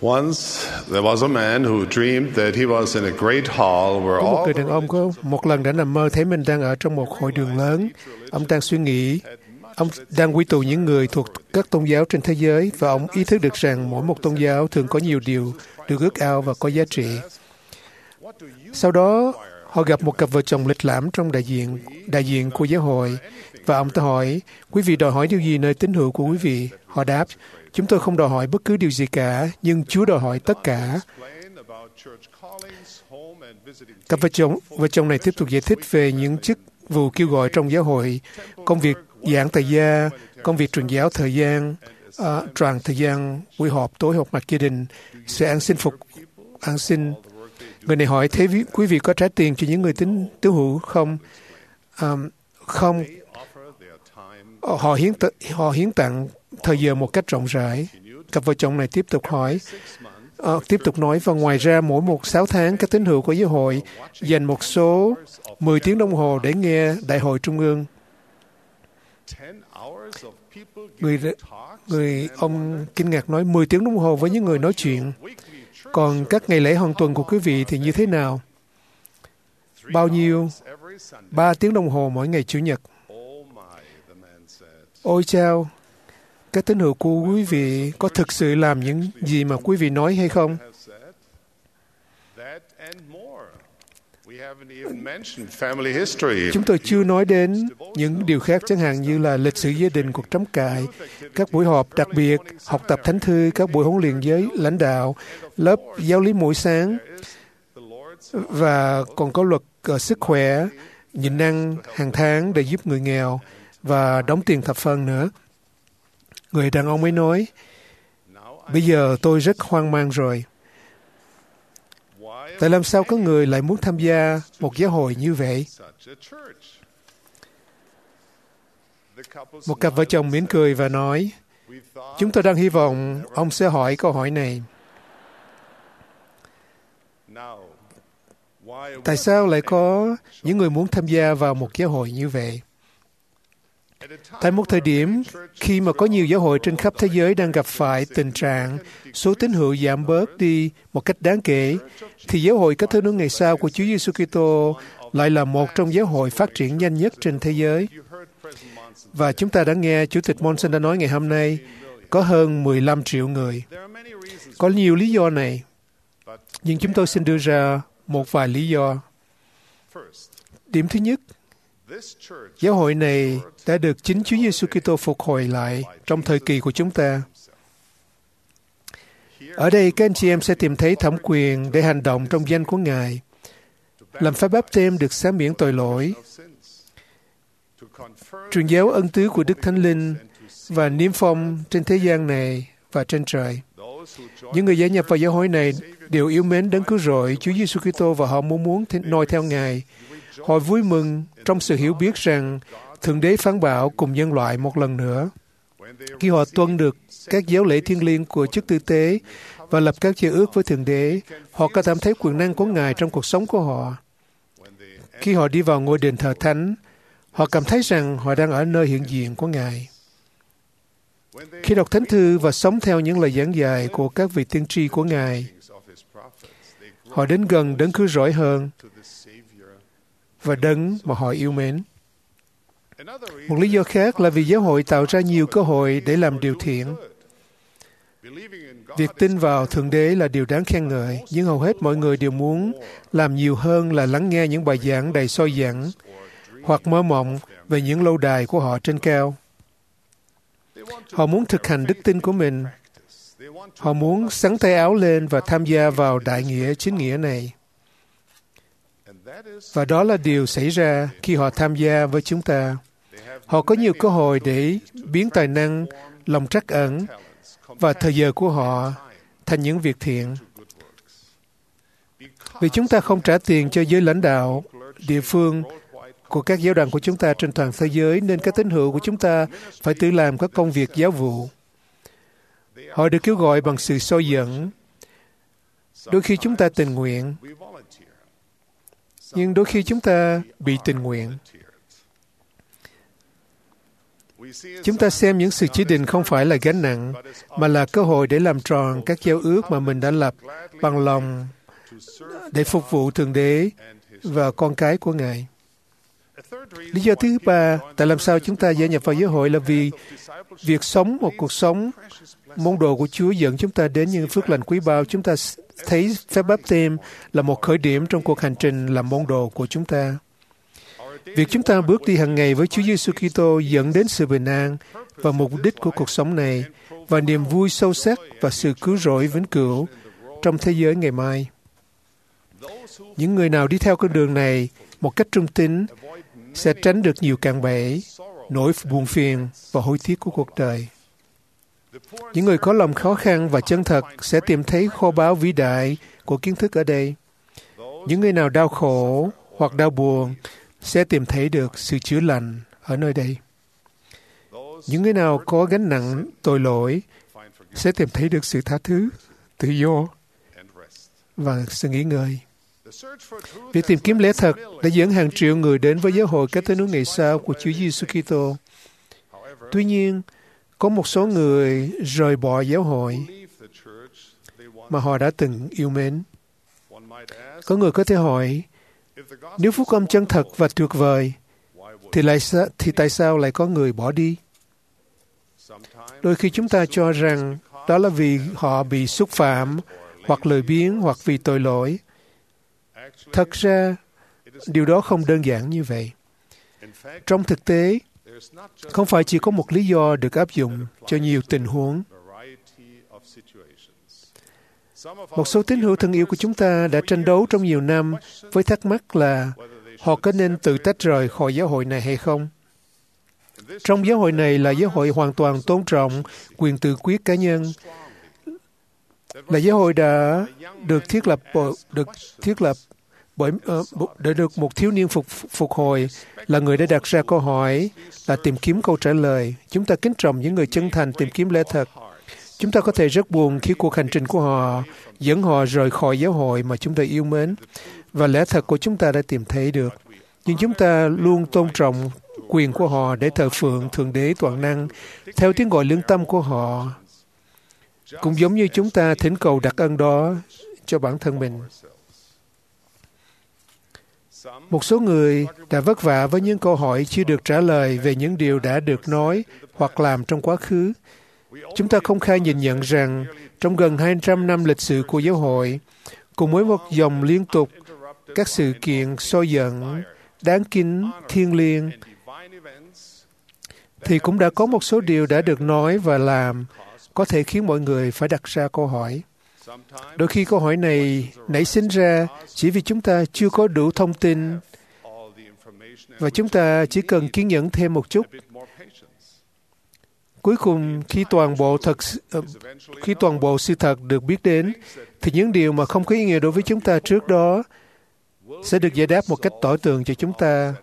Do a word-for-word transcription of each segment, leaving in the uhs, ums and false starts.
Once there was a man who dreamed that he was in a great hall where Có một all người the đàn ông có một lần đã nằm mơ thấy mình đang ở trong một hội đường lớn. Ông đang suy nghĩ, ông đang quy tụ những người thuộc các tôn giáo trên thế giới và ông ý thức được rằng mỗi một tôn giáo thường có nhiều điều được ước ao và có giá trị. Sau đó, họ gặp một cặp vợ chồng lịch lãm trong đại diện đại diện của giáo hội và ông ta hỏi, quý vị đòi hỏi điều gì nơi tín hữu của quý vị? Họ đáp, chúng tôi không đòi hỏi bất cứ điều gì cả, nhưng Chúa đòi hỏi tất cả. Cặp vợ chồng, vợ chồng này tiếp tục giải thích về những chức vụ kêu gọi trong giáo hội, công việc giảng tại gia, công việc truyền giáo thời gian, uh, tròn thời gian, buổi họp, tối họp mặt gia đình, sự an sinh phục, an sinh. Người này hỏi, thế quý vị có trả tiền cho những người tín tín hữu không? Um, không. Họ hiến, t- họ hiến tặng thời giờ một cách rộng rãi. Cặp vợ chồng này tiếp tục hỏi, uh, tiếp tục nói, và ngoài ra mỗi một sáu tháng các tín hữu của giáo hội dành một số mười tiếng đồng hồ để nghe đại hội trung ương. Người, người ông kinh ngạc nói, mười tiếng đồng hồ với những người nói chuyện. Còn các ngày lễ hàng tuần của quý vị thì như thế nào? Bao nhiêu? Ba tiếng đồng hồ mỗi ngày Chủ nhật. Ôi chao! Các tín hữu của quý vị có thực sự làm những gì mà quý vị nói hay không? Chúng tôi chưa nói đến những điều khác, chẳng hạn như là lịch sử gia đình, cuộc trống cại, các buổi họp đặc biệt, học tập thánh thư, các buổi huấn luyện giới lãnh đạo, lớp giáo lý mỗi sáng, và còn có luật uh, sức khỏe, nhịn ăn hàng tháng để giúp người nghèo, và đóng tiền thập phần nữa. Người đàn ông ấy nói, bây giờ tôi rất hoang mang rồi. Tại làm sao có người lại muốn tham gia một giáo hội như vậy? Một cặp vợ chồng mỉm cười và nói, chúng tôi đang hy vọng ông sẽ hỏi câu hỏi này. Tại sao lại có những người muốn tham gia vào một giáo hội như vậy? Tại một thời điểm, khi mà có nhiều giáo hội trên khắp thế giới đang gặp phải tình trạng số tín hữu giảm bớt đi một cách đáng kể, thì giáo hội các thứ nước ngày sau của Chúa Giêsu Kitô lại là một trong giáo hội phát triển nhanh nhất trên thế giới. Và chúng ta đã nghe Chủ tịch Monson đã nói ngày hôm nay, có hơn mười lăm triệu người. Có nhiều lý do này, nhưng chúng tôi xin đưa ra một vài lý do. Điểm thứ nhất, giáo hội này đã được chính Chúa Giêsu Kitô phục hồi lại trong thời kỳ của chúng ta. Ở đây các anh chị em sẽ tìm thấy thẩm quyền để hành động trong danh của Ngài, làm phép báp têm được xá miễn tội lỗi, truyền giáo ân tứ của Đức Thánh Linh và niêm phong trên thế gian này và trên trời. Những người gia nhập vào giáo hội này đều yêu mến Đấng Cứu Rỗi Chúa Giêsu Kitô và họ muốn muốn noi theo Ngài. Họ vui mừng trong sự hiểu biết rằng Thượng Đế phán bảo cùng nhân loại một lần nữa. Khi họ tuân được các giáo lễ thiêng liêng của chức tử tế và lập các giao ước với Thượng Đế, họ có cảm thấy quyền năng của Ngài trong cuộc sống của họ. Khi họ đi vào ngôi đền thờ thánh, họ cảm thấy rằng họ đang ở nơi hiện diện của Ngài. Khi đọc Thánh Thư và sống theo những lời giảng dạy của các vị tiên tri của Ngài, họ đến gần Đấng Cứu Rỗi hơn và Đấng mà họ yêu mến. Một lý do khác là vì giáo hội tạo ra nhiều cơ hội để làm điều thiện. Việc tin vào Thượng Đế là điều đáng khen ngợi, nhưng hầu hết mọi người đều muốn làm nhiều hơn là lắng nghe những bài giảng đầy soi dẫn hoặc mơ mộng về những lâu đài của họ trên cao. Họ muốn thực hành đức tin của mình. Họ muốn xắn tay áo lên và tham gia vào đại nghĩa chính nghĩa này. Và đó là điều xảy ra khi họ tham gia với chúng ta. Họ có nhiều cơ hội để biến tài năng, lòng trắc ẩn và thời giờ của họ thành những việc thiện. Vì chúng ta không trả tiền cho giới lãnh đạo địa phương của các giáo đoàn của chúng ta trên toàn thế giới, nên các tín hữu của chúng ta phải tự làm các công việc giáo vụ. Họ được kêu gọi bằng sự soi dẫn. Đôi khi chúng ta tình nguyện, nhưng đôi khi chúng ta bị tình nguyện. Chúng ta xem những sự chỉ định không phải là gánh nặng, mà là cơ hội để làm tròn các giao ước mà mình đã lập bằng lòng để phục vụ Thượng Đế và con cái của Ngài. Lý do thứ ba, tại làm sao chúng ta gia nhập vào giáo hội là vì việc sống một cuộc sống môn đồ của Chúa dẫn chúng ta đến những phước lành quý báu. Chúng ta thấy phép báp têm là một khởi điểm trong cuộc hành trình làm môn đồ của chúng ta. Việc chúng ta bước đi hàng ngày với Chúa Giêsu Kitô dẫn đến sự bình an và mục đích của cuộc sống này và niềm vui sâu sắc và sự cứu rỗi vĩnh cửu trong thế giới ngày mai. Những người nào đi theo con đường này một cách trung tín sẽ tránh được nhiều cạm bẫy, nỗi buồn phiền và hối tiếc của cuộc đời. Những người có lòng khó khăn và chân thật sẽ tìm thấy kho báu vĩ đại của kiến thức ở đây. Những người nào đau khổ hoặc đau buồn sẽ tìm thấy được sự chữa lành ở nơi đây. Những người nào có gánh nặng tội lỗi sẽ tìm thấy được sự tha thứ, tự do và sự nghỉ ngơi. Việc tìm kiếm lẽ thật đã dẫn hàng triệu người đến với giáo hội các tín hữu ngày sau của Chúa Giêsu Kitô. Tuy nhiên, có một số người rời bỏ giáo hội mà họ đã từng yêu mến. Có người có thể hỏi, nếu phúc âm chân thật và tuyệt vời, thì, lại sa, thì tại sao lại có người bỏ đi? Đôi khi chúng ta cho rằng đó là vì họ bị xúc phạm, hoặc lười biếng, hoặc vì tội lỗi. Thật ra, điều đó không đơn giản như vậy. Trong thực tế, không phải chỉ có một lý do được áp dụng cho nhiều tình huống. Một số tín hữu thân yêu của chúng ta đã tranh đấu trong nhiều năm với thắc mắc là họ có nên tự tách rời khỏi giáo hội này hay không. Trong giáo hội này là giáo hội hoàn toàn tôn trọng quyền tự quyết cá nhân, là giáo hội đã được thiết lập bởi, được thiết lập bởi uh, để được một thiếu niên phục phục hồi là người đã đặt ra câu hỏi, là tìm kiếm câu trả lời. Chúng ta kính trọng những người chân thành tìm kiếm lẽ thật. Chúng ta có thể rất buồn khi cuộc hành trình của họ dẫn họ rời khỏi giáo hội mà chúng ta yêu mến và lẽ thật của chúng ta đã tìm thấy được. Nhưng chúng ta luôn tôn trọng quyền của họ để thờ phượng Thượng Đế toàn năng theo tiếng gọi lương tâm của họ, cũng giống như chúng ta thỉnh cầu đặc ân đó cho bản thân mình. Một số người đã vất vả với những câu hỏi chưa được trả lời về những điều đã được nói hoặc làm trong quá khứ. Chúng ta công khai nhìn nhận rằng trong gần hai trăm năm lịch sử của giáo hội, cùng với một dòng liên tục các sự kiện soi dẫn, đáng kính, thiêng liêng, thì cũng đã có một số điều đã được nói và làm có thể khiến mọi người phải đặt ra câu hỏi. Đôi khi câu hỏi này nảy sinh ra chỉ vì chúng ta chưa có đủ thông tin và chúng ta chỉ cần kiên nhẫn thêm một chút. Cuối cùng, khi toàn bộ thật khi toàn bộ sự thật được biết đến, thì những điều mà không có ý nghĩa đối với chúng ta trước đó sẽ được giải đáp một cách tỏ tường cho chúng ta.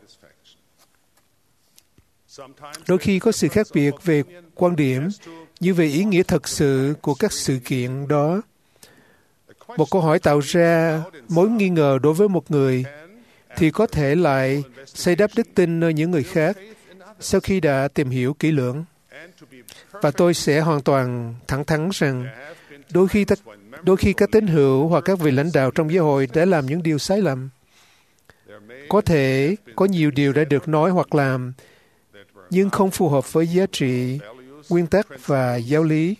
Đôi khi có sự khác biệt về quan điểm, như về ý nghĩa thật sự của các sự kiện đó. Một câu hỏi tạo ra mối nghi ngờ đối với một người, thì có thể lại xây đắp đức tin nơi những người khác sau khi đã tìm hiểu kỹ lưỡng. Và tôi sẽ hoàn toàn thẳng thắn rằng đôi khi, ta, đôi khi các tín hữu hoặc các vị lãnh đạo trong giáo hội đã làm những điều sai lầm. Có thể có nhiều điều đã được nói hoặc làm, nhưng không phù hợp với giá trị, nguyên tắc và giáo lý.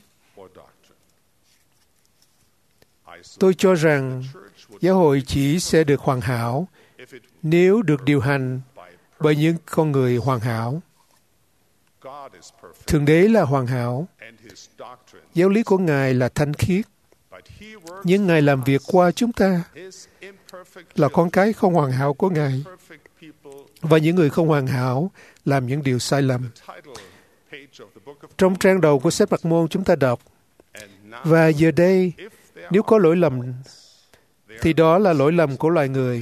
Tôi cho rằng giáo hội chỉ sẽ được hoàn hảo nếu được điều hành bởi những con người hoàn hảo. Thượng Đế là hoàn hảo, giáo lý của Ngài là thanh khiết, nhưng Ngài làm việc qua chúng ta là con cái không hoàn hảo của Ngài, và những người không hoàn hảo làm những điều sai lầm. Trong trang đầu của sách Mặc Môn chúng ta đọc, và giờ đây, nếu có lỗi lầm, thì đó là lỗi lầm của loài người.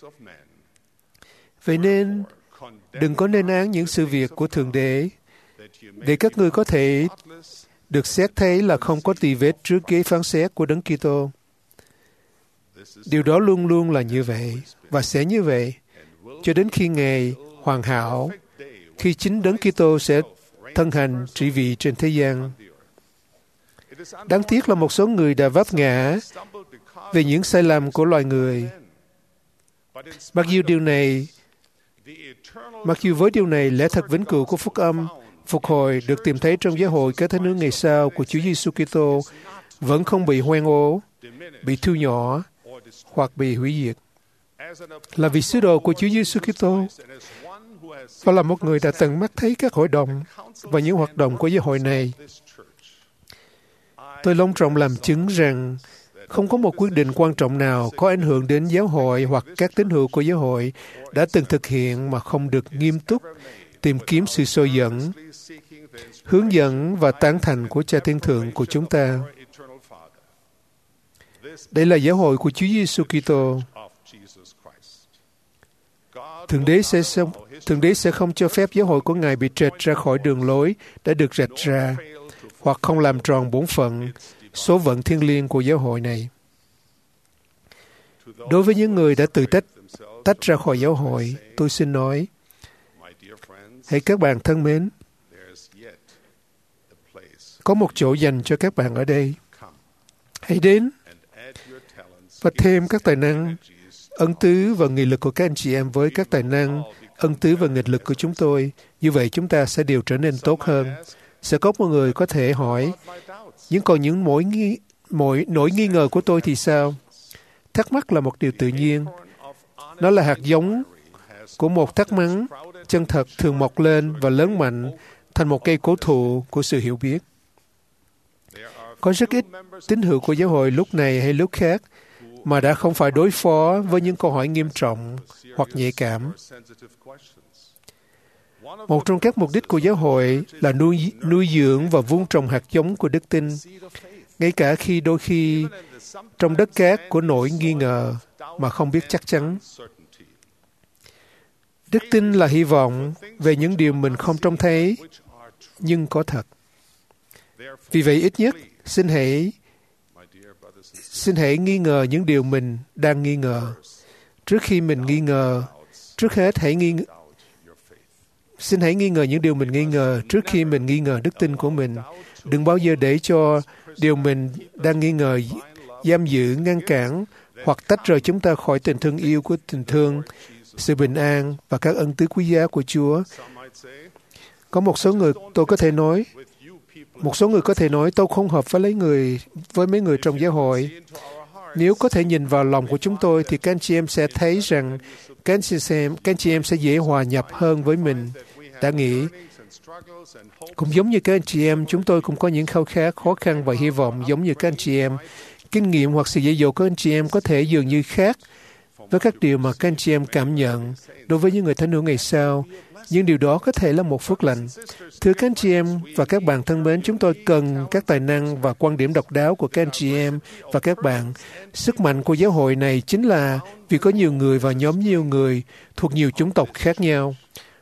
Vậy nên, đừng có nên án những sự việc của Thượng Đế, để các ngươi có thể được xét thấy là không có tì vết trước ghế phán xét của Đấng Kitô. Điều đó luôn luôn là như vậy, và sẽ như vậy, cho đến khi Ngài hoàn hảo, khi chính Đấng Kitô sẽ thân hành trị vì trên thế gian. Đáng tiếc là một số người đã vấp ngã về những sai lầm của loài người. Mặc dù điều này, mặc dù với điều này, lẽ thật vĩnh cửu của phúc âm phục hồi được tìm thấy trong giáo hội các thánh hữu ngày sau của Chúa Giêsu Kitô vẫn không bị hoen ố, bị thu nhỏ hoặc bị hủy diệt. Là vị sứ đồ của Chúa Giêsu Kitô và là một người đã từng mắt thấy các hội đồng và những hoạt động của giáo hội này, tôi long trọng làm chứng rằng không có một quyết định quan trọng nào có ảnh hưởng đến giáo hội hoặc các tín hữu của giáo hội đã từng thực hiện mà không được nghiêm túc tìm kiếm sự soi dẫn, hướng dẫn và tán thành của Cha Thiên Thượng của chúng ta. Đây là giáo hội của Chúa Giêsu Kitô. Thượng Đế sẽ không, Thượng Đế sẽ không cho phép giáo hội của Ngài bị trệch ra khỏi đường lối đã được rạch ra, hoặc không làm tròn bổn phận, số phận thiêng liêng của giáo hội này. Đối với những người đã tự tách, tách ra khỏi giáo hội, tôi xin nói, hãy các bạn thân mến, có một chỗ dành cho các bạn ở đây. Hãy đến và thêm các tài năng, ân tứ và nghị lực của các anh chị em với các tài năng, ân tứ và nghịch lực của chúng tôi. Như vậy chúng ta sẽ đều trở nên tốt hơn. Sẽ có một người có thể hỏi, nhưng còn những mỗi nghi, mỗi nỗi nghi ngờ của tôi thì sao? Thắc mắc là một điều tự nhiên. Nó là hạt giống của một thắc mắc chân thật thường mọc lên và lớn mạnh thành một cây cổ thụ của sự hiểu biết. Có rất ít tín hữu của giáo hội lúc này hay lúc khác mà đã không phải đối phó với những câu hỏi nghiêm trọng hoặc nhạy cảm. Một trong các mục đích của giáo hội là nuôi, nuôi dưỡng và vun trồng hạt giống của đức tin, ngay cả khi đôi khi trong đất cát của nỗi nghi ngờ mà không biết chắc chắn. Đức tin là hy vọng về những điều mình không trông thấy, nhưng có thật. Vì vậy ít nhất, xin hãy xin hãy nghi ngờ những điều mình đang nghi ngờ. Trước khi mình nghi ngờ, trước hết hãy nghi Xin hãy nghi ngờ những điều mình nghi ngờ trước khi mình nghi ngờ đức tin của mình. Đừng bao giờ để cho điều mình đang nghi ngờ giam giữ, ngăn cản hoặc tách rời chúng ta khỏi tình thương yêu của tình thương, sự bình an và các ân tứ quý giá của Chúa. Có một số người tôi có thể nói, một số người có thể nói tôi không hợp với lấy người với mấy người trong giáo hội. Nếu có thể nhìn vào lòng của chúng tôi thì các anh chị em sẽ thấy rằng các anh chị em, các anh chị em sẽ dễ hòa nhập hơn với mình. Đã nghĩ, cũng giống như các anh chị em, chúng tôi cũng có những khao khát, khó khăn và hy vọng giống như các anh chị em. Kinh nghiệm hoặc sự dạy dỗ của anh chị em có thể dường như khác với các điều mà các anh chị em cảm nhận đối với những người thánh hữu ngày sau. Nhưng điều đó có thể là một phước lành. Thưa các anh chị em và các bạn thân mến, chúng tôi cần các tài năng và quan điểm độc đáo của các anh chị em và các bạn. Sức mạnh của giáo hội này chính là vì có nhiều người và nhóm nhiều người thuộc nhiều chủng tộc khác nhau.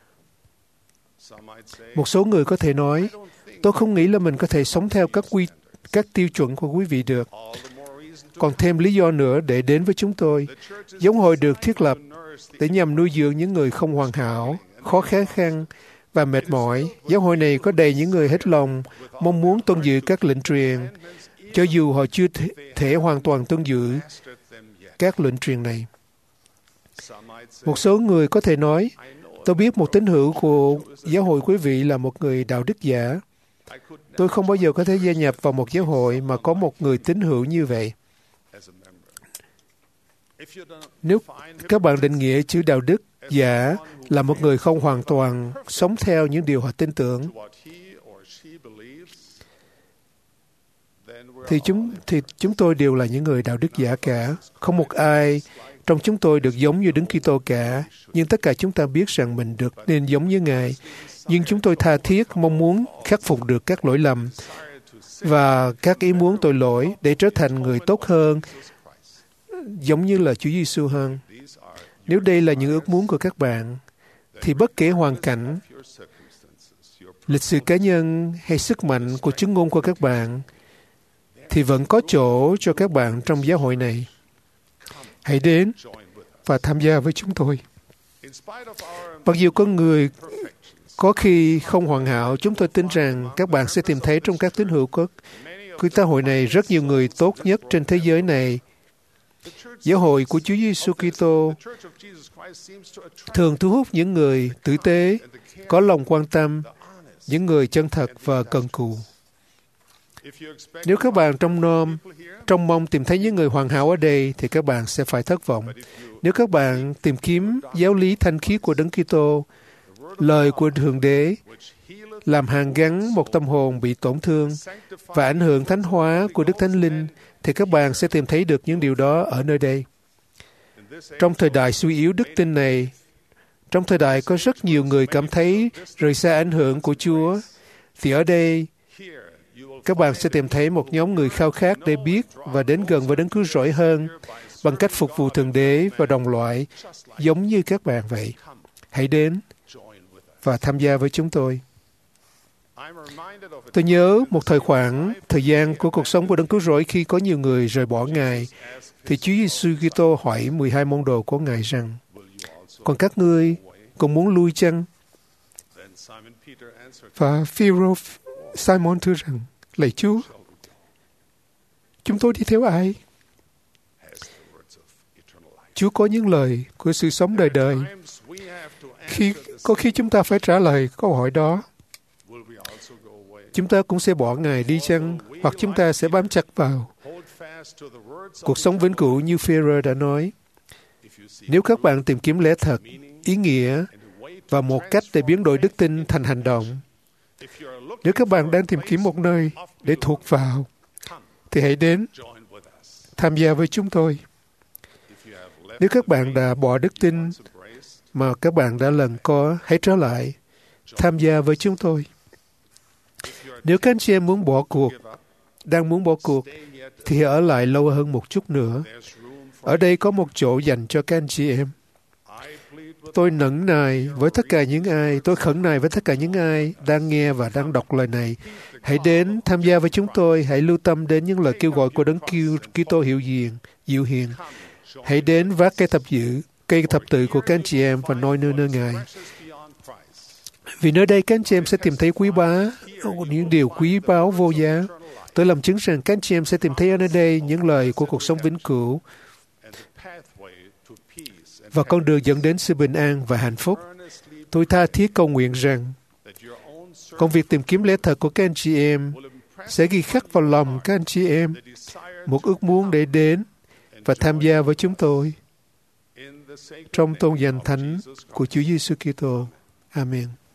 Một số người có thể nói, tôi không nghĩ là mình có thể sống theo các quy các tiêu chuẩn của quý vị được. Còn thêm lý do nữa để đến với chúng tôi. Giáo hội được thiết lập để nhằm nuôi dưỡng những người không hoàn hảo, khó khăn khăn và mệt mỏi. Giáo hội này có đầy những người hết lòng, mong muốn tuân giữ các lệnh truyền, cho dù họ chưa thể, thể hoàn toàn tuân giữ các lệnh truyền này. Một số người có thể nói, tôi biết một tín hữu của giáo hội quý vị là một người đạo đức giả. Tôi không bao giờ có thể gia nhập vào một giáo hội mà có một người tín hữu như vậy. Nếu các bạn định nghĩa chữ đạo đức giả là một người không hoàn toàn sống theo những điều họ tin tưởng, thì chúng thì chúng tôi đều là những người đạo đức giả cả. Không một ai trong chúng tôi được giống như Đấng Kitô cả, nhưng tất cả chúng ta biết rằng mình được nên giống như Ngài. Nhưng chúng tôi tha thiết mong muốn khắc phục được các lỗi lầm và các ý muốn tội lỗi để trở thành người tốt hơn, giống như là Chúa Giêsu hơn. Nếu đây là những ước muốn của các bạn, thì bất kể hoàn cảnh, lịch sử cá nhân hay sức mạnh của chứng ngôn của các bạn, thì vẫn có chỗ cho các bạn trong giáo hội này. Hãy đến và tham gia với chúng tôi. Mặc dù con người Có khi không hoàn hảo, chúng tôi tin rằng các bạn sẽ tìm thấy trong các tín hữu của của giáo hội này rất nhiều người tốt nhất trên thế giới này. Giáo hội của Chúa Giêsu Kitô thường thu hút những người tử tế, có lòng quan tâm, những người chân thật và cần cù. Nếu các bạn trong nom, trong mong tìm thấy những người hoàn hảo ở đây, thì các bạn sẽ phải thất vọng. Nếu các bạn tìm kiếm giáo lý thanh khiết của Đấng Kitô, lời của Thượng Đế, làm hàn gắn một tâm hồn bị tổn thương và ảnh hưởng thánh hóa của Đức Thánh Linh, thì các bạn sẽ tìm thấy được những điều đó ở nơi đây. Trong thời đại suy yếu đức tin này, trong thời đại có rất nhiều người cảm thấy rời xa ảnh hưởng của Chúa, thì ở đây, các bạn sẽ tìm thấy một nhóm người khao khát để biết và đến gần với Đấng Cứu Rỗi hơn bằng cách phục vụ Thượng Đế và đồng loại, giống như các bạn vậy. Hãy đến và tham gia với chúng tôi. Tôi nhớ một thời khoảng, thời gian của cuộc sống của Đấng Cứu Rỗi khi có nhiều người rời bỏ Ngài, thì Chúa Giêsu Kitô hỏi mười hai môn đồ của Ngài rằng, còn các ngươi cũng muốn lui chăng? Và Phêrô Simon thưa rằng, lạy Chúa, chúng tôi đi theo ai? Chúa có những lời của sự sống đời đời. Khi có khi chúng ta phải trả lời câu hỏi đó. Chúng ta cũng sẽ bỏ Ngài đi chăng? Hoặc chúng ta sẽ bám chặt vào cuộc sống vĩnh cửu như Phêrô đã nói. Nếu các bạn tìm kiếm lẽ thật, ý nghĩa và một cách để biến đổi đức tin thành hành động, nếu các bạn đang tìm kiếm một nơi để thuộc vào, thì hãy đến tham gia với chúng tôi. Nếu các bạn đã bỏ đức tin mà các bạn đã lần có, hãy trở lại, tham gia với chúng tôi. Nếu các anh chị em muốn bỏ cuộc, đang muốn bỏ cuộc, thì ở lại lâu hơn một chút nữa. Ở đây có một chỗ dành cho các anh chị em. Tôi nẫn nài với tất cả những ai, tôi khẩn nài với tất cả những ai đang nghe và đang đọc lời này. Hãy đến tham gia với chúng tôi, hãy lưu tâm đến những lời kêu gọi của Đấng Kitô hiệu diện, dịu hiền. Hãy đến vác cây thập tự, cây thập tự của các anh chị em và noi nơi nơi Ngài. Vì nơi đây các anh chị em sẽ tìm thấy quý bá, những điều quý báu vô giá. Tôi làm chứng rằng các anh chị em sẽ tìm thấy ở nơi đây những lời của cuộc sống vĩnh cửu và con đường dẫn đến sự bình an và hạnh phúc. Tôi tha thiết cầu nguyện rằng công việc tìm kiếm lẽ thật của các anh chị em sẽ ghi khắc vào lòng các anh chị em một ước muốn để đến và tham gia với chúng tôi trong tôn danh thánh của Chúa Giêsu Kitô. Amen.